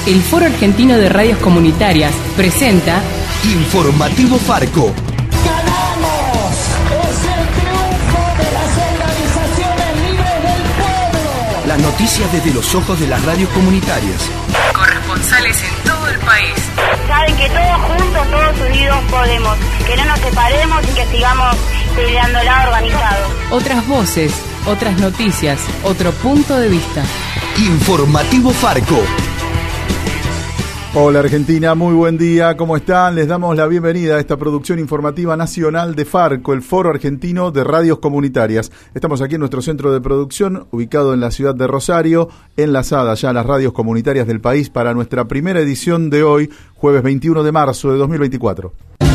El Foro Argentino de Radios Comunitarias presenta Informativo Farco. ¡Ganamos! ¡Es el triunfo de las organizaciones libres del pueblo! Las noticias desde los ojos de las radios comunitarias. Corresponsales en todo el país. Saben que todos juntos, todos unidos podemos. Que no nos separemos y que sigamos peleándola organizados. Otras voces, otras noticias, otro punto de vista. Informativo Farco. Hola Argentina, muy buen día, ¿cómo están? Les damos la bienvenida a esta producción informativa nacional de Farco, el Foro Argentino de Radios Comunitarias. Estamos aquí en nuestro centro de producción, ubicado en la ciudad de Rosario, enlazada ya a las radios comunitarias del país para nuestra primera edición de hoy, jueves 21 de marzo de 2024.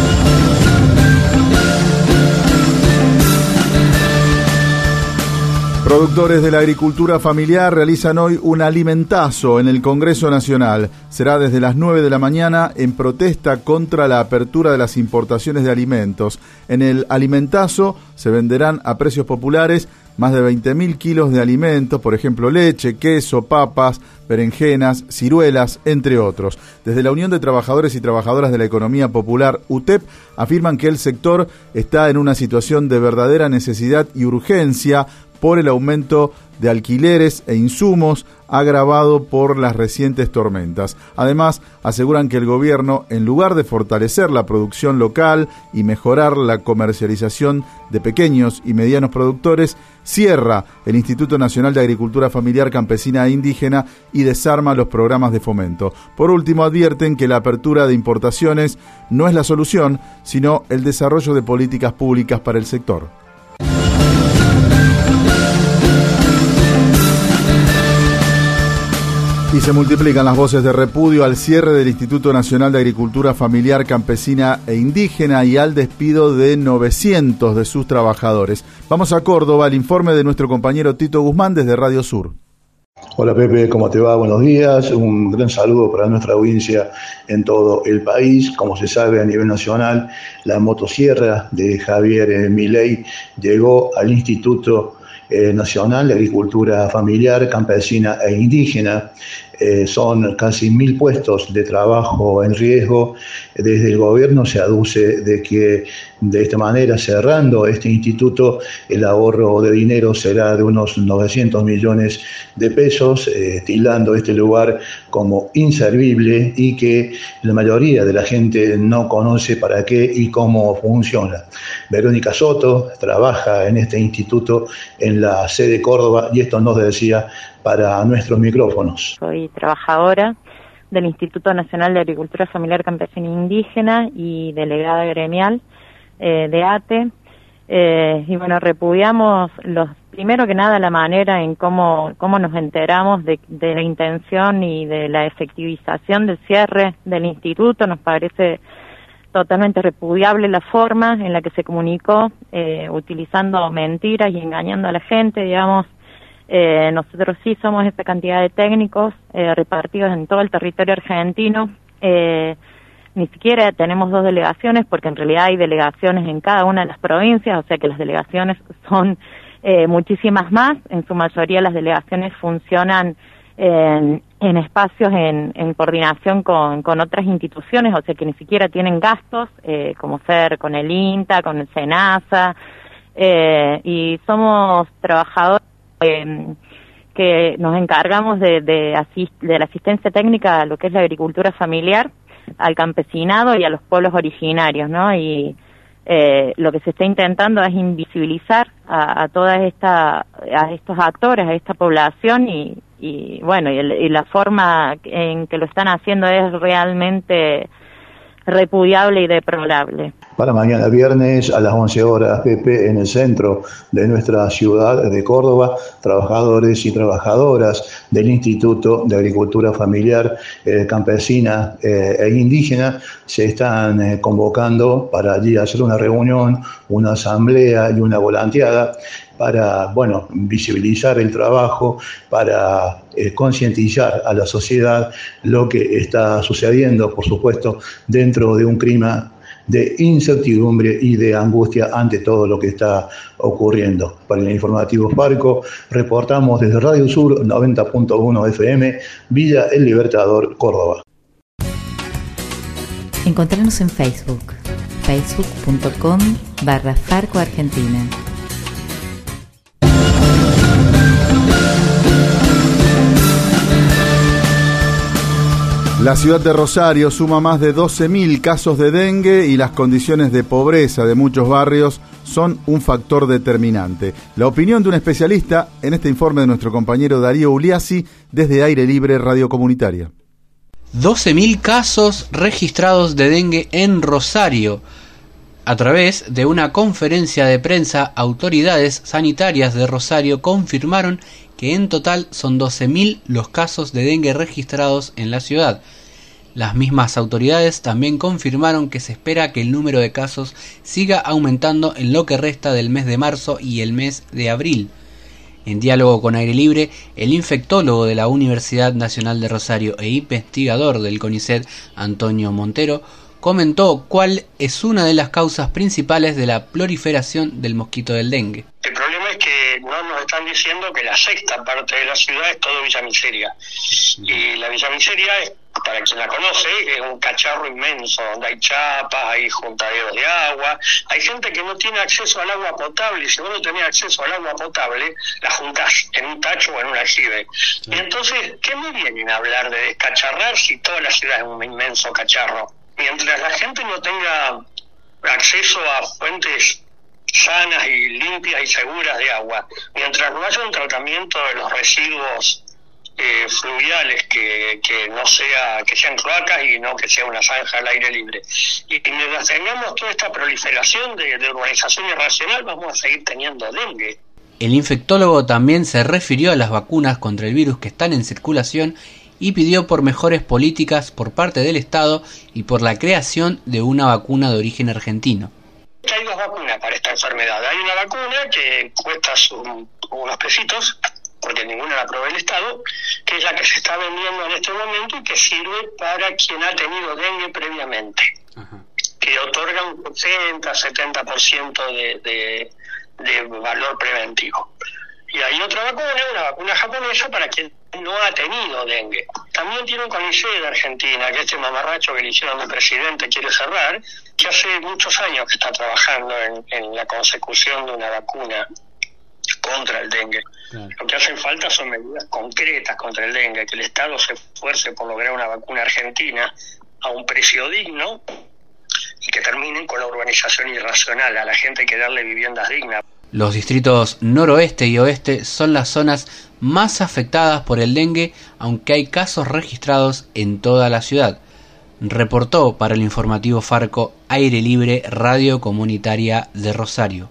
Productores de la agricultura familiar realizan hoy un alimentazo en el Congreso Nacional. Será desde las 9 de la mañana en protesta contra la apertura de las importaciones de alimentos. En el alimentazo se venderán a precios populares más de 20.000 kilos de alimentos, por ejemplo leche, queso, papas, berenjenas, ciruelas, entre otros. Desde la Unión de Trabajadores y Trabajadoras de la Economía Popular, UTEP, afirman que el sector está en una situación de verdadera necesidad y urgencia por el aumento de alquileres e insumos agravado por las recientes tormentas. Además, aseguran que el gobierno, en lugar de fortalecer la producción local y mejorar la comercialización de pequeños y medianos productores, cierra el Instituto Nacional de Agricultura Familiar, Campesina e Indígena y desarma los programas de fomento. Por último, advierten que la apertura de importaciones no es la solución, sino el desarrollo de políticas públicas para el sector. Y se multiplican las voces de repudio al cierre del Instituto Nacional de Agricultura Familiar, Campesina e Indígena y al despido de 900 de sus trabajadores. Vamos a Córdoba, el informe de nuestro compañero Tito Guzmán desde Radio Sur. Hola Pepe, ¿cómo te va? Buenos días. Un gran saludo para nuestra audiencia en todo el país. Como se sabe a nivel nacional, la motosierra de Javier Milei llegó al Instituto Nacional de Agricultura Familiar, Campesina e Indígena. Son casi 1.000 puestos de trabajo en riesgo. Desde el gobierno se aduce de que de esta manera, cerrando este instituto, el ahorro de dinero será de unos 900 millones de pesos, tildando este lugar como inservible y que la mayoría de la gente no conoce para qué y cómo funciona. Verónica Soto trabaja en este instituto en la sede Córdoba y esto nos decía para nuestros micrófonos. Soy trabajadora del Instituto Nacional de Agricultura Familiar, Campesina e Indígena y delegada gremial de ATE. Y bueno, repudiamos primero que nada la manera en cómo nos enteramos de la intención y de la efectivización del cierre del instituto. Nos parece totalmente repudiable la forma en la que se comunicó, utilizando mentiras y engañando a la gente, digamos. Nosotros sí somos esta cantidad de técnicos repartidos en todo el territorio argentino. Ni siquiera tenemos 2 delegaciones, porque en realidad hay delegaciones en cada una de las provincias, o sea que las delegaciones son muchísimas más. En su mayoría las delegaciones funcionan en espacios en coordinación con otras instituciones, o sea que ni siquiera tienen gastos, como ser con el INTA, con el SENASA, y somos trabajadores que nos encargamos de la asistencia técnica a lo que es la agricultura familiar, al campesinado y a los pueblos originarios, ¿no? Y lo que se está intentando es invisibilizar a estos actores, a esta población y bueno, y la forma en que lo están haciendo es realmente repudiable y deplorable. Para mañana viernes a las 11 horas, Pepe, en el centro de nuestra ciudad de Córdoba, trabajadores y trabajadoras del Instituto de Agricultura Familiar, Campesina e Indígena se están convocando para allí hacer una reunión, una asamblea y una volanteada para, bueno, visibilizar el trabajo, para concientizar a la sociedad lo que está sucediendo, por supuesto, dentro de un clima de incertidumbre y de angustia ante todo lo que está ocurriendo. Para el informativo Farco, reportamos desde Radio Sur 90.1 FM, Villa El Libertador, Córdoba. Encontrarnos en Facebook, facebook.com/Farco Argentina. La ciudad de Rosario suma más de 12.000 casos de dengue y las condiciones de pobreza de muchos barrios son un factor determinante. La opinión de un especialista en este informe de nuestro compañero Darío Uliassi desde Aire Libre Radio Comunitaria. 12.000 casos registrados de dengue en Rosario. A través de una conferencia de prensa, autoridades sanitarias de Rosario confirmaron que en total son 12.000 los casos de dengue registrados en la ciudad. Las mismas autoridades también confirmaron que se espera que el número de casos siga aumentando en lo que resta del mes de marzo y el mes de abril. En diálogo con Aire Libre, el infectólogo de la Universidad Nacional de Rosario e investigador del CONICET, Antonio Montero, comentó cuál es una de las causas principales de la proliferación del mosquito del dengue. El problema es que no nos están diciendo que la sexta parte de la ciudad es todo Villa Miseria. Y la Villa Miseria es, para quien la conoce, es un cacharro inmenso, donde hay chapas, hay juntaderos de agua, hay gente que no tiene acceso al agua potable, y si vos no tenés acceso al agua potable, la juntás en un tacho o en un aljibe. Y entonces, ¿qué me vienen a hablar de descacharrar si toda la ciudad es un inmenso cacharro? Mientras la gente no tenga acceso a fuentes sanas y limpias y seguras de agua, mientras no haya un tratamiento de los residuos fluviales que no sea, que sean cloacas y no que sea una zanja al aire libre, y mientras tengamos toda esta proliferación de urbanización irracional, vamos a seguir teniendo dengue. El infectólogo también se refirió a las vacunas contra el virus que están en circulación y pidió por mejores políticas por parte del Estado y por la creación de una vacuna de origen argentino. Hay dos vacunas para esta enfermedad. Hay una vacuna que cuesta unos pesitos, porque ninguna la provee el Estado, que es la que se está vendiendo en este momento y que sirve para quien ha tenido dengue previamente. Ajá. Que otorga un 60-70% de valor preventivo. Y hay otra vacuna, una vacuna japonesa para quien no ha tenido dengue. También tiene un CONICET de Argentina, que este mamarracho que le hicieron de presidente quiere cerrar, que hace muchos años que está trabajando en la consecución de una vacuna contra el dengue. Claro. Lo que hacen falta son medidas concretas contra el dengue, que el Estado se esfuerce por lograr una vacuna argentina a un precio digno y que terminen con la urbanización irracional. A la gente hay que darle viviendas dignas. Los distritos noroeste y oeste son las zonas más afectadas por el dengue, aunque hay casos registrados en toda la ciudad. Reportó para el informativo Farco Aire Libre Radio Comunitaria de Rosario.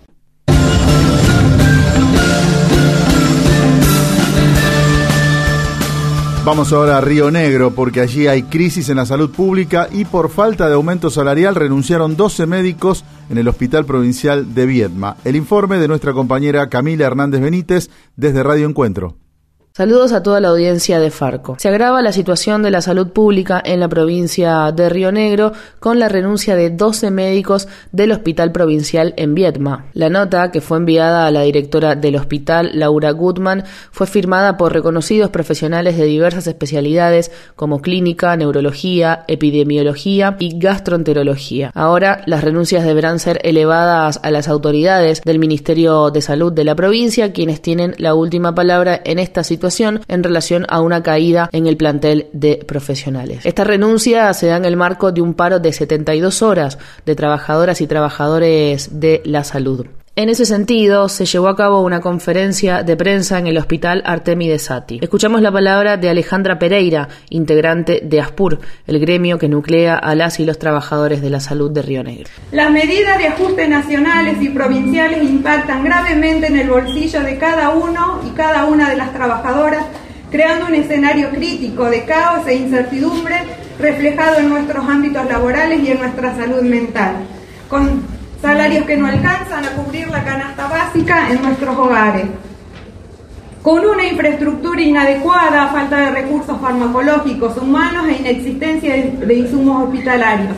Vamos ahora a Río Negro, porque allí hay crisis en la salud pública y por falta de aumento salarial renunciaron 12 médicos en el Hospital Provincial de Viedma. El informe de nuestra compañera Camila Hernández Benítez desde Radio Encuentro. Saludos a toda la audiencia de Farco. Se agrava la situación de la salud pública en la provincia de Río Negro con la renuncia de 12 médicos del Hospital Provincial en Viedma. La nota, que fue enviada a la directora del hospital, Laura Gutman, fue firmada por reconocidos profesionales de diversas especialidades como clínica, neurología, epidemiología y gastroenterología. Ahora, las renuncias deberán ser elevadas a las autoridades del Ministerio de Salud de la provincia, quienes tienen la última palabra en esta situación en relación a una caída en el plantel de profesionales. Esta renuncia se da en el marco de un paro de 72 horas de trabajadoras y trabajadores de la salud. En ese sentido, se llevó a cabo una conferencia de prensa en el Hospital Artemides Sati. Escuchamos la palabra de Alejandra Pereira, integrante de ASPUR, el gremio que nuclea a las y los trabajadores de la salud de Río Negro. Las medidas de ajuste nacionales y provinciales impactan gravemente en el bolsillo de cada uno y cada una de las trabajadoras, creando un escenario crítico de caos e incertidumbre reflejado en nuestros ámbitos laborales y en nuestra salud mental, con salarios que no alcanzan a cubrir la canasta básica en nuestros hogares, con una infraestructura inadecuada, falta de recursos farmacológicos, humanos e inexistencia de insumos hospitalarios,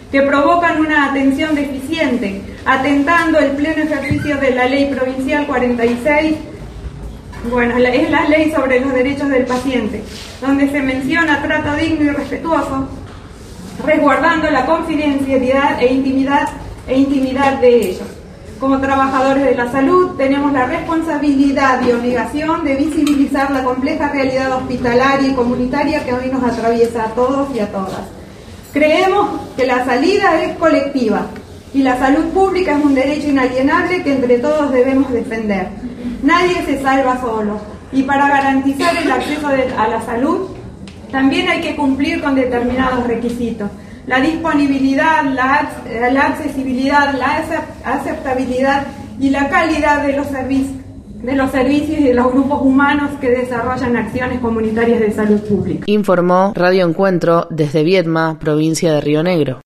que provocan una atención deficiente, atentando el pleno ejercicio de la Ley Provincial 46, es la Ley sobre los Derechos del Paciente, donde se menciona trato digno y respetuoso, resguardando la confidencialidad e intimidad de ellos. Como trabajadores de la salud, tenemos la responsabilidad y obligación de visibilizar la compleja realidad hospitalaria y comunitaria que hoy nos atraviesa a todos y a todas. Creemos que la salida es colectiva y la salud pública es un derecho inalienable que entre todos debemos defender. Nadie se salva solo y para garantizar el acceso a la salud también hay que cumplir con determinados requisitos. La disponibilidad, la accesibilidad, la aceptabilidad y la calidad de los servicios y de los grupos humanos que desarrollan acciones comunitarias de salud pública. Informó Radio Encuentro desde Viedma, provincia de Río Negro.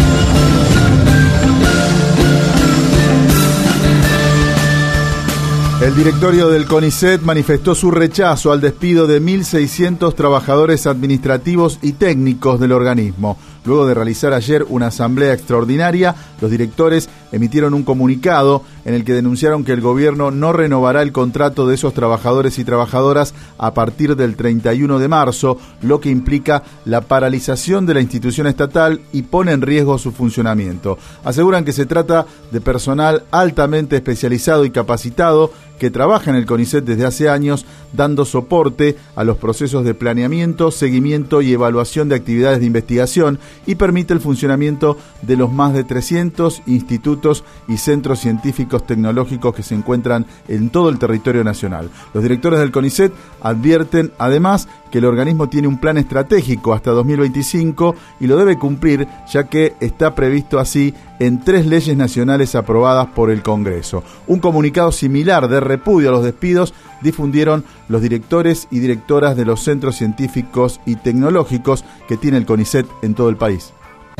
El directorio del CONICET manifestó su rechazo al despido de 1.600 trabajadores administrativos y técnicos del organismo. Luego de realizar ayer una asamblea extraordinaria, los directores emitieron un comunicado en el que denunciaron que el gobierno no renovará el contrato de esos trabajadores y trabajadoras a partir del 31 de marzo, lo que implica la paralización de la institución estatal y pone en riesgo su funcionamiento. Aseguran que se trata de personal altamente especializado y capacitado que trabaja en el CONICET desde hace años, dando soporte a los procesos de planeamiento, seguimiento y evaluación de actividades de investigación y permite el funcionamiento de los más de 300 institutos y centros científicos tecnológicos que se encuentran en todo el territorio nacional. Los directores del CONICET advierten además que el organismo tiene un plan estratégico hasta 2025 y lo debe cumplir, ya que está previsto así en 3 leyes nacionales aprobadas por el Congreso. Un comunicado similar de repudio a los despidos difundieron los directores y directoras de los centros científicos y tecnológicos que tiene el CONICET en todo el país.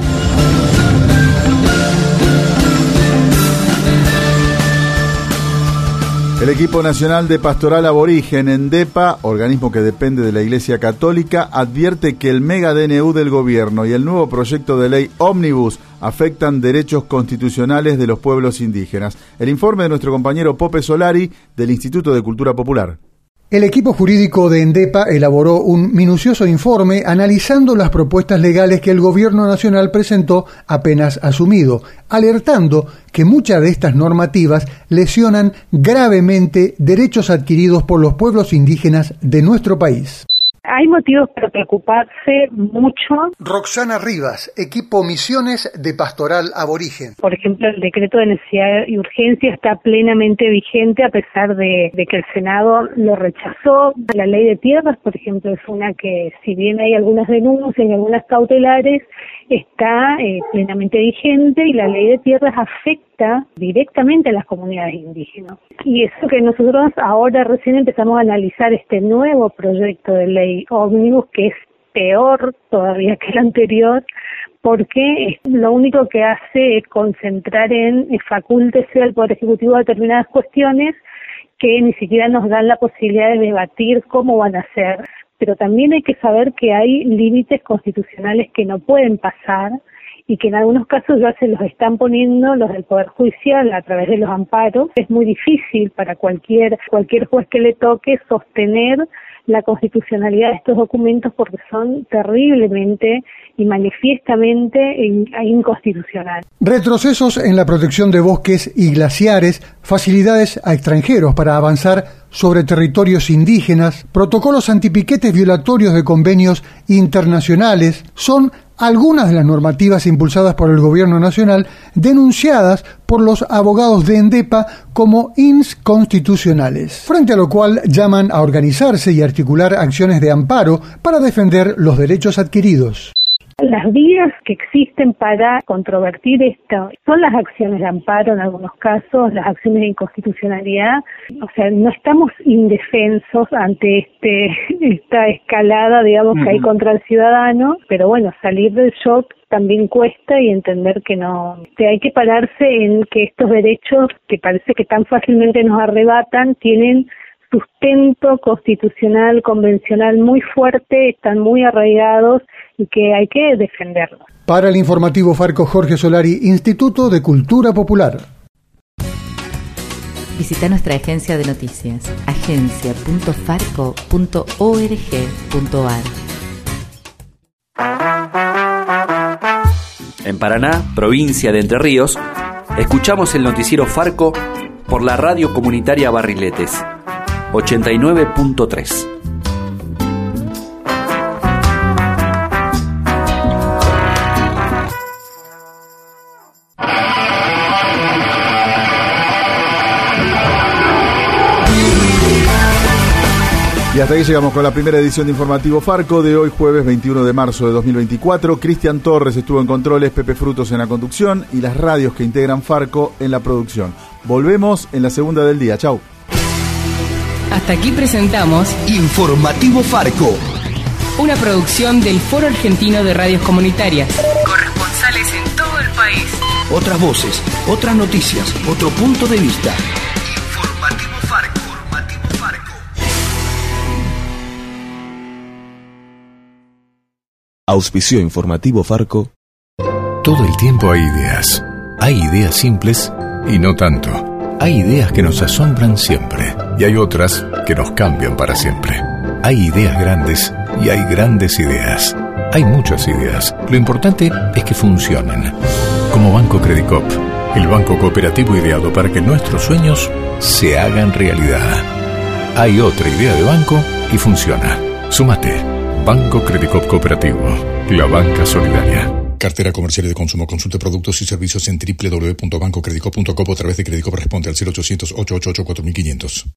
El Equipo Nacional de Pastoral Aborigen, ENDEPA, organismo que depende de la Iglesia Católica, advierte que el mega DNU del gobierno y el nuevo proyecto de ley Ómnibus afectan derechos constitucionales de los pueblos indígenas. El informe de nuestro compañero Pope Solari del Instituto de Cultura Popular. El equipo jurídico de ENDEPA elaboró un minucioso informe analizando las propuestas legales que el gobierno nacional presentó apenas asumido, alertando que muchas de estas normativas lesionan gravemente derechos adquiridos por los pueblos indígenas de nuestro país. Hay motivos para preocuparse mucho. Roxana Rivas, equipo Misiones de Pastoral Aborigen. Por ejemplo, el decreto de necesidad y urgencia está plenamente vigente a pesar de que el Senado lo rechazó. La ley de tierras, por ejemplo, es una que, si bien hay algunas denuncias y algunas cautelares, está plenamente vigente y la ley de tierras afecta directamente a las comunidades indígenas. Y eso que nosotros ahora recién empezamos a analizar este nuevo proyecto de ley Ómnibus, que es peor todavía que el anterior, porque lo único que hace es concentrar en facúltese al Poder Ejecutivo determinadas cuestiones que ni siquiera nos dan la posibilidad de debatir cómo van a ser. Pero también hay que saber que hay límites constitucionales que no pueden pasar y que en algunos casos ya se los están poniendo los del Poder Judicial a través de los amparos. Es muy difícil para cualquier juez que le toque sostener la constitucionalidad de estos documentos porque son terriblemente y manifiestamente inconstitucionales. Retrocesos en la protección de bosques y glaciares, facilidades a extranjeros para avanzar sobre territorios indígenas, protocolos antipiquetes violatorios de convenios internacionales, son algunas de las normativas impulsadas por el gobierno nacional denunciadas por los abogados de ENDEPA como inconstitucionales, frente a lo cual llaman a organizarse y articular acciones de amparo para defender los derechos adquiridos. Las vías que existen para controvertir esto son las acciones de amparo en algunos casos, las acciones de inconstitucionalidad. O sea, no estamos indefensos ante esta escalada, digamos, que hay contra el ciudadano, pero bueno, salir del shock también cuesta y entender que no, que hay que pararse en que estos derechos que parece que tan fácilmente nos arrebatan tienen sustento constitucional, convencional muy fuerte, están muy arraigados y que hay que defenderlos. Para el informativo Farco, Jorge Solari, Instituto de Cultura Popular. Visita nuestra agencia de noticias, agencia.farco.org.ar. En Paraná, provincia de Entre Ríos, escuchamos el noticiero Farco por la radio comunitaria Barriletes, 89.3. Y hasta aquí llegamos con la primera edición de Informativo Farco de hoy, jueves 21 de marzo de 2024. Cristian Torres estuvo en controles, Pepe Frutos en la conducción y las radios que integran Farco en la producción. Volvemos en la segunda del día. Chau. Hasta aquí presentamos Informativo Farco, una producción del Foro Argentino de Radios Comunitarias. Corresponsales en todo el país. Otras voces, otras noticias, otro punto de vista. Informativo Farco. Auspició Informativo Farco. Todo el tiempo hay ideas. Hay ideas simples y no tanto. Hay ideas que nos asombran siempre y hay otras que nos cambian para siempre. Hay ideas grandes y hay grandes ideas. Hay muchas ideas. Lo importante es que funcionen. Como Banco Credicop, el banco cooperativo ideado para que nuestros sueños se hagan realidad. Hay otra idea de banco y funciona. Súmate. Banco Credicop Cooperativo, la banca solidaria. Cartera comercial y de consumo. Consulte productos y servicios en www.bancocredicop.com o a través de Credicop. Responde al 0800 888 4500.